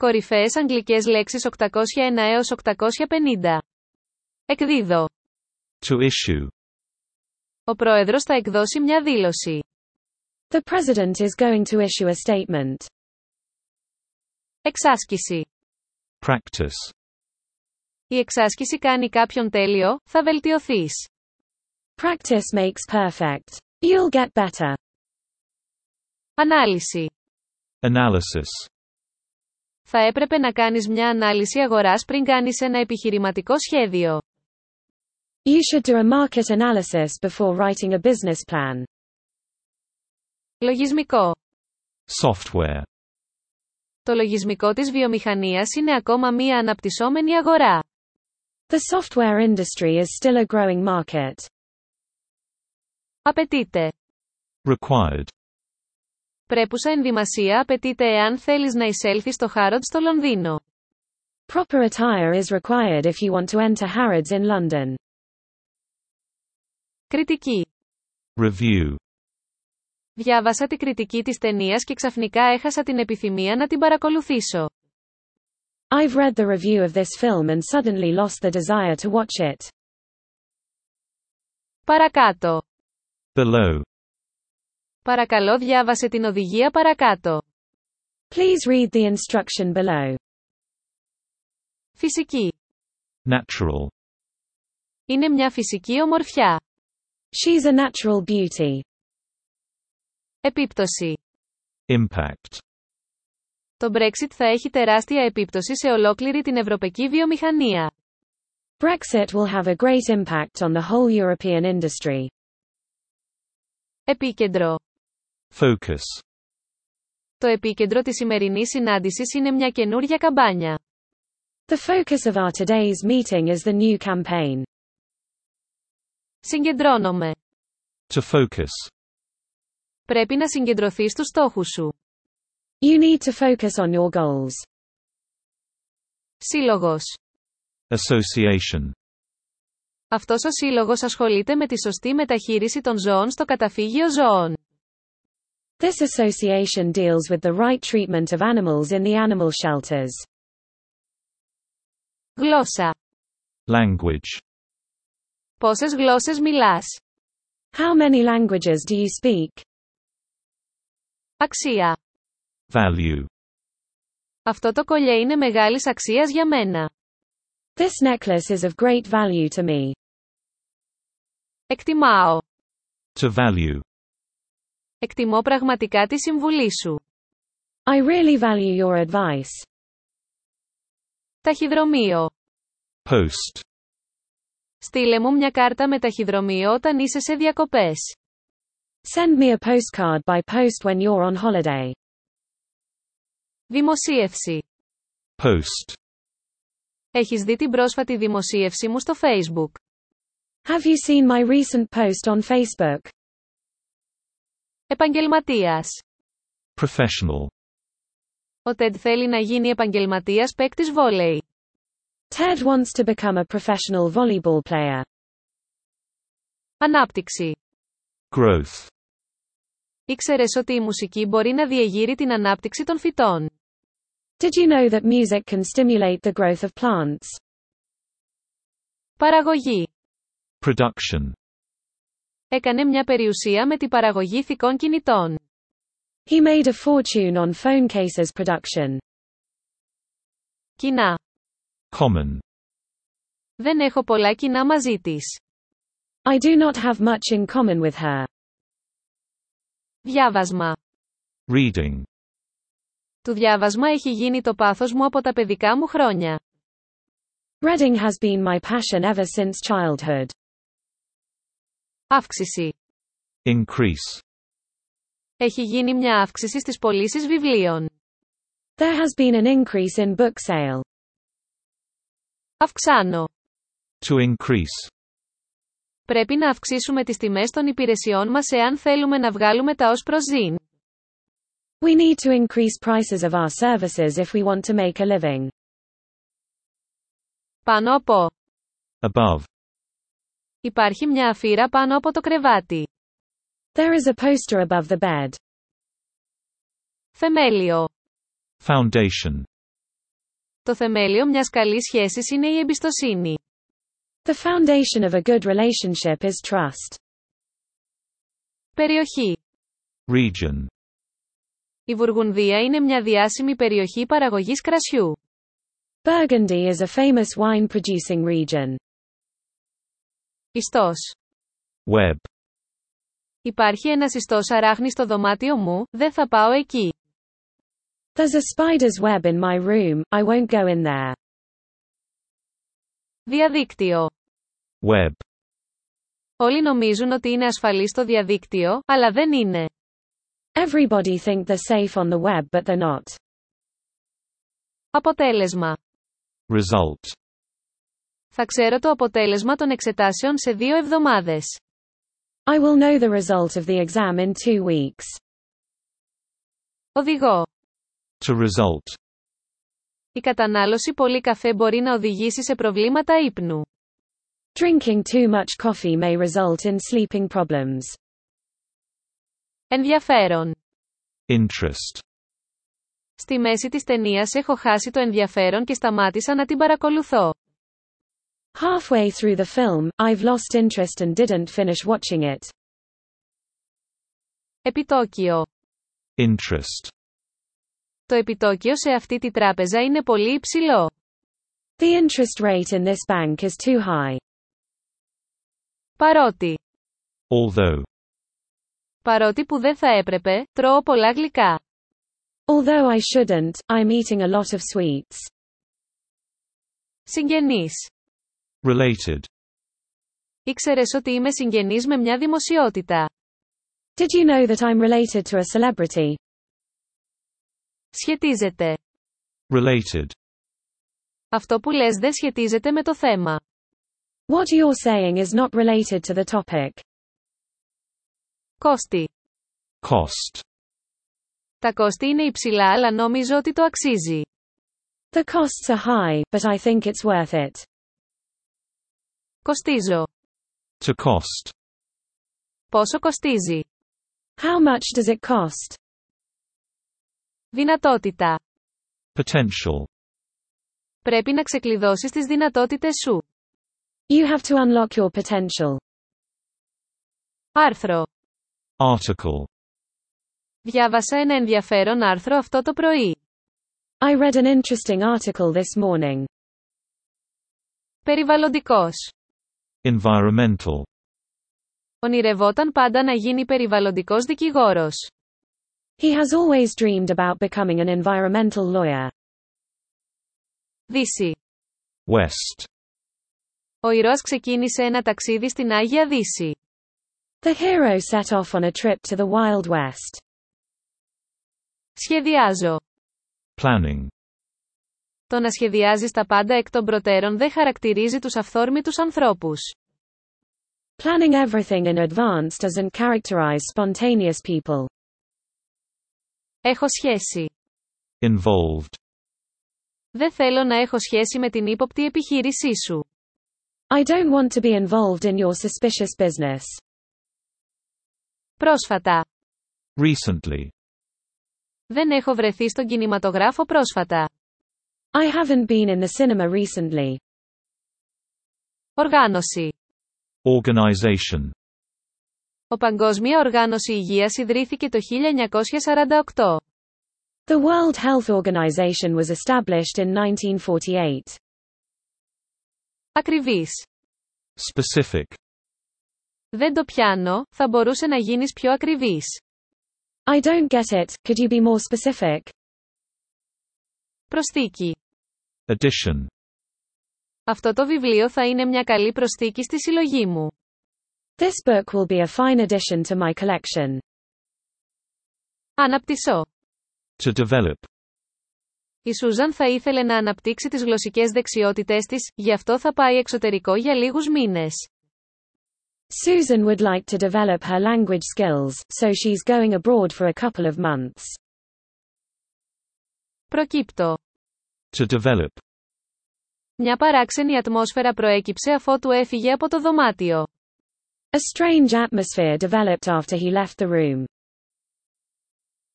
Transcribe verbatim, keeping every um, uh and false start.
Κορυφαίες αγγλικές λέξεις οκτακόσια ένα έως οκτακόσια πενήντα. Εκδίδω. To issue. Ο πρόεδρος θα εκδώσει μια δήλωση. The president is going to issue a statement. Εξάσκηση. Practice. Η εξάσκηση κάνει κάποιον τέλειο, θα βελτιωθείς. Practice makes perfect. You'll get better. Ανάλυση. Analysis. Θα έπρεπε να κάνεις μια ανάλυση αγοράς πριν κάνεις ένα επιχειρηματικό σχέδιο. You should do a market analysis before writing a business plan. Λογισμικό. Software. Το λογισμικό της βιομηχανίας είναι ακόμα μία αναπτυσσόμενη αγορά. The software industry is still a growing market. Απαιτείται. Required. Πρέπουσα ενδυμασία απαιτείται εάν θέλεις να εισέλθεις στο Harrods στο Λονδίνο. Proper attire is required if you want to enter Harrods in London. Κριτική. Review. Διάβασα τη κριτική της ταινίας και ξαφνικά έχασα την επιθυμία να την παρακολουθήσω. I've read the review of this film and suddenly lost the desire to watch it. Παρακάτω. Below. Παρακαλώ διάβασε την οδηγία παρακάτω. Please read the instruction below. Φυσική. Natural. Είναι μια φυσική ομορφιά. She's a natural beauty. Επίπτωση. Impact. Το Brexit θα έχει τεράστια επίπτωση σε ολόκληρη την ευρωπαϊκή βιομηχανία. Brexit will have a great impact on the whole European industry. Επίκεντρο. Focus. Το επίκεντρο της σημερινής συνάντησης είναι μια καινούρια καμπάνια. The focus of our today's meeting is the new campaign. Συγκεντρώνομαι. To focus. Πρέπει να συγκεντρωθείς στους στόχους σου. You need to focus on your goals. Σύλλογος. Association. Αυτός ο σύλλογος ασχολείται με τη σωστή μεταχείριση των ζώων στο καταφύγιο ζώων. This association deals with the right treatment of animals in the animal shelters. Γλώσσα. Language. Πόσες γλώσσες μιλάς? How many languages do you speak? Αξία. Value. Αυτό το κολλιέ είναι μεγάλης αξίας για μένα. This necklace is of great value to me. Εκτιμάω. To value. Εκτιμώ πραγματικά τη συμβουλή σου. I really value your advice. Ταχυδρομείο. Post. Στείλε μου μια κάρτα με ταχυδρομείο όταν είσαι σε διακοπές. Send me a postcard by post when you're on holiday. Δημοσίευση. Post. Έχεις δει την πρόσφατη δημοσίευση μου στο Facebook? Have you seen my recent post on Facebook? Επαγγελματίας. Professional. Ο Ted θέλει να γίνει επαγγελματίας παίκτης βόλεϊ. Ted wants to become a professional volleyball player. Ανάπτυξη. Growth. Ήξερες ότι η μουσική μπορεί να διεγείρει την ανάπτυξη των φυτών? Did you know that music can stimulate the growth of plants? Παραγωγή. Production. Έκανε μια περιουσία με την παραγωγή ηθικών κινητών. He made a fortune on phone cases production. Κοινά. Common. Δεν έχω πολλά κοινά μαζί της. I do not have much in common with her. Διάβασμα. Reading. Το διάβασμα έχει γίνει το πάθος μου από τα παιδικά μου χρόνια. Reading has been my passion ever since childhood. Αύξηση. Increase. Έχει γίνει μια αύξηση στις πωλήσεις βιβλίων. There has been an increase in book sale. Αυξάνω. To increase. Πρέπει να αυξήσουμε τις τιμές των υπηρεσιών μας εάν θέλουμε να βγάλουμε τα ως προς ζήν. We need to increase prices of our services if we want to make a living. Πάνω από. Above. Υπάρχει μια αφήρα πάνω από το κρεβάτι. There is a poster above the bed. Θεμέλιο. Foundation. Το θεμέλιο μιας καλής σχέσης είναι η εμπιστοσύνη. The foundation of a good relationship is trust. Περιοχή. Region. Η Βουργουνδία είναι μια διάσημη περιοχή παραγωγής κρασιού. Burgundy is a famous wine-producing region. Ιστός. Web. Υπάρχει ένας ιστός αράχνης στο δωμάτιο μου, δεν θα πάω εκεί. There's a spider's web in my room, I won't go in there. Διαδίκτυο. Web. Όλοι νομίζουν ότι είναι ασφαλή στο διαδίκτυο, αλλά δεν είναι. Everybody think they're safe on the web but they're not. Αποτέλεσμα. Result. Θα ξέρω το αποτέλεσμα των εξετάσεων σε δύο εβδομάδες. I will know the result of the exam in two weeks. Οδηγό. To result. Η κατανάλωση πολύ καφέ μπορεί να οδηγήσει σε προβλήματα ύπνου. Drinking too much coffee may result in sleeping problems. Ενδιαφέρον. Interest. Στη μέση της ταινίας έχω χάσει το ενδιαφέρον και σταμάτησα να την παρακολουθώ. Halfway through the film, I've lost interest and didn't finish watching it. Επιτόκιο. Interest. Το επιτόκιο σε αυτή τη τράπεζα είναι πολύ υψηλό. The interest rate in this bank is too high. Παρότι. Although. Παρότι που δεν θα έπρεπε, τρώω πολλά γλυκά. Although I shouldn't, I'm eating a lot of sweets. Συγγενής. Related. Ήξερες ότι είμαι συγγενής με μια δημοσιότητα. Did you know that I'm related to a celebrity? Σχετίζεται. Related. Αυτό που λες δεν σχετίζεται με το θέμα. What you're saying is not related to the topic. Κόστη. Cost. Τα κόστη είναι υψηλά αλλά νόμιζω ότι το αξίζει. The costs are high, but I think it's worth it. Κοστίζω. To cost. Πόσο κοστίζει? How much does it cost? Δυνατότητα. Potential. Πρέπει να ξεκλειδώσεις τις δυνατότητες σου. You have to unlock your potential. Άρθρο. Article. Διάβασα ένα ενδιαφέρον άρθρο αυτό το πρωί. I read an interesting article this morning. Περιβαλλοντικός. Environmental. Ονειρευόταν πάντα να γίνει περιβαλλοντικός δικηγόρος. He has always dreamed about becoming an environmental lawyer. Δύση. West. Ο ήρωας ξεκίνησε ένα ταξίδι στην Άγια Δύση. The hero set off on a trip to the Wild West. Σχεδιάζω. Planning. Το να σχεδιάζεις τα πάντα εκ των προτέρων δεν χαρακτηρίζει τους αυθόρμητους ανθρώπους. Planning everything in advance doesn't characterize spontaneous people. Έχω σχέση. Involved. Δεν θέλω να έχω σχέση με την ύποπτη επιχείρησή σου. I don't want to be involved in your suspicious business. Πρόσφατα. Recently. Δεν έχω βρεθεί στον κινηματογράφο πρόσφατα. I haven't been in the cinema recently. Οργάνωση. Organization. Ο Παγκόσμια Οργάνωση Υγείας ιδρύθηκε το χίλια εννιακόσια σαράντα οκτώ. The World Health Organization was established in nineteen forty-eight. Ακριβής. Specific. Δεν το πιάνω, θα μπορούσε να γίνεις πιο ακριβής. I don't get it, could you be more specific? Προσθήκη. Addition. Αυτό το βιβλίο θα είναι μια καλή προσθήκη στη συλλογή μου. This book will be a fine addition to my collection. Αναπτυσσώ. To develop. Η Σούζαν θα ήθελε να αναπτύξει τις γλωσσικές δεξιότητές της, γι' αυτό θα πάει εξωτερικό για λίγους μήνες. Susan would like to develop her language skills, so she's going abroad for a couple of months. Προκύπτω. To develop. Μια παράξενη ατμόσφαιρα προέκυψε αφότου έφυγε από το δωμάτιο. A strange atmosphere developed after he left the room.